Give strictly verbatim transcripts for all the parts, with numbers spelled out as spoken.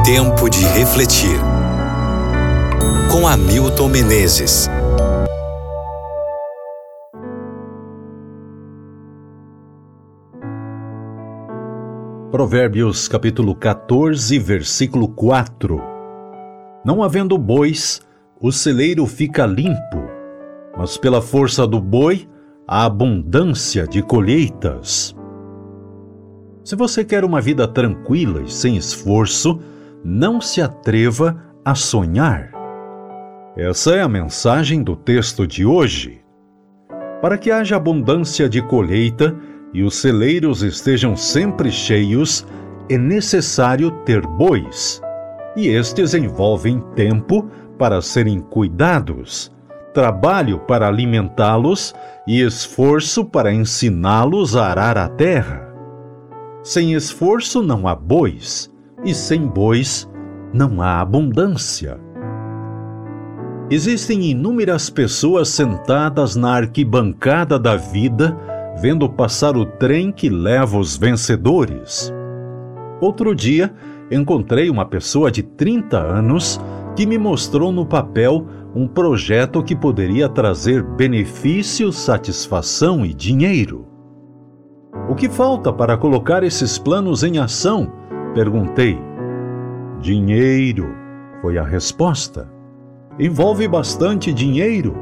Tempo de refletir. Com Hamilton Menezes. Provérbios capítulo quatorze, versículo quatro. Não havendo bois, o celeiro fica limpo, mas pela força do boi, há abundância de colheitas. Se você quer uma vida tranquila e sem esforço, não se atreva a sonhar. Essa é a mensagem do texto de hoje. Para que haja abundância de colheita e os celeiros estejam sempre cheios, é necessário ter bois, e estes envolvem tempo para serem cuidados, trabalho para alimentá-los e esforço para ensiná-los a arar a terra. Sem esforço não há bois, e sem bois não há abundância. Existem inúmeras pessoas sentadas na arquibancada da vida, vendo passar o trem que leva os vencedores. Outro dia, encontrei uma pessoa de trinta anos que me mostrou no papel um projeto que poderia trazer benefícios, satisfação e dinheiro. O que falta para colocar esses planos em ação? Perguntei. Dinheiro, foi a resposta. Envolve bastante dinheiro.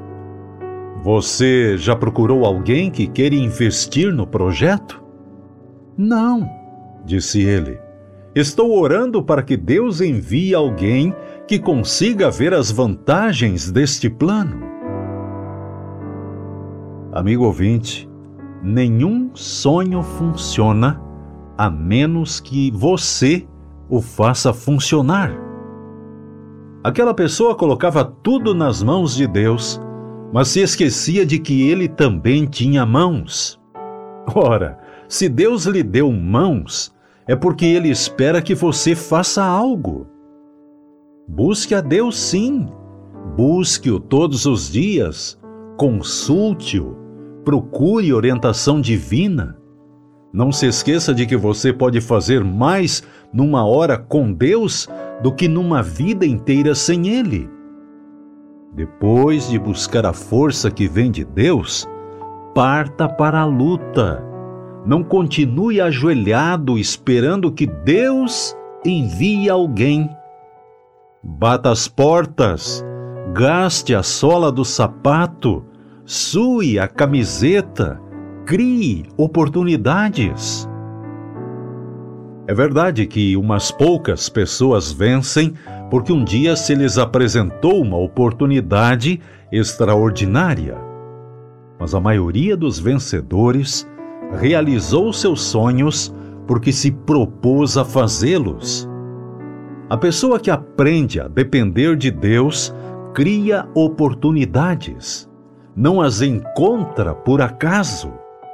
Você já procurou alguém que queira investir no projeto? Não, disse ele. Estou orando para que Deus envie alguém que consiga ver as vantagens deste plano. Amigo ouvinte, nenhum sonho funciona a menos que você o faça funcionar. Aquela pessoa colocava tudo nas mãos de Deus, mas se esquecia de que ele também tinha mãos. Ora, se Deus lhe deu mãos, é porque ele espera que você faça algo. Busque a Deus sim, busque-o todos os dias, consulte-o, procure orientação divina. Não se esqueça de que você pode fazer mais numa hora com Deus do que numa vida inteira sem Ele. Depois de buscar a força que vem de Deus, parta para a luta. Não continue ajoelhado esperando que Deus envie alguém. Bata as portas, gaste a sola do sapato, sue a camiseta, crie oportunidades. É verdade que umas poucas pessoas vencem porque um dia se lhes apresentou uma oportunidade extraordinária. Mas a maioria dos vencedores realizou seus sonhos porque se propôs a fazê-los. A pessoa que aprende a depender de Deus cria oportunidades, não as encontra por acaso.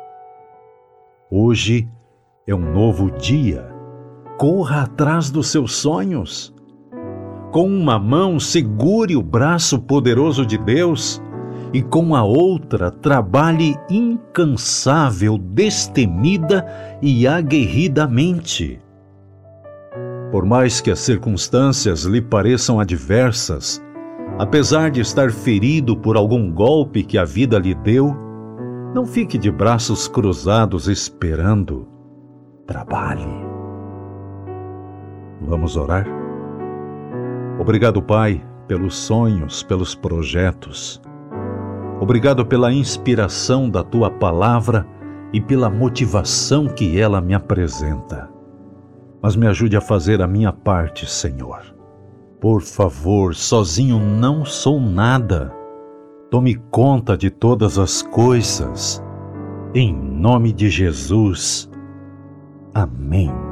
Hoje é um novo dia. Corra atrás dos seus sonhos. Com uma mão, segure o braço poderoso de Deus e com a outra, trabalhe incansável, destemida e aguerridamente. Por mais que as circunstâncias lhe pareçam adversas, apesar de estar ferido por algum golpe que a vida lhe deu, não fique de braços cruzados esperando. Trabalhe. Vamos orar? Obrigado, Pai, pelos sonhos, pelos projetos. Obrigado pela inspiração da Tua palavra e pela motivação que ela me apresenta. Mas me ajude a fazer a minha parte, Senhor. Por favor, sozinho não sou nada. Tome conta de todas as coisas. Em nome de Jesus. Amém.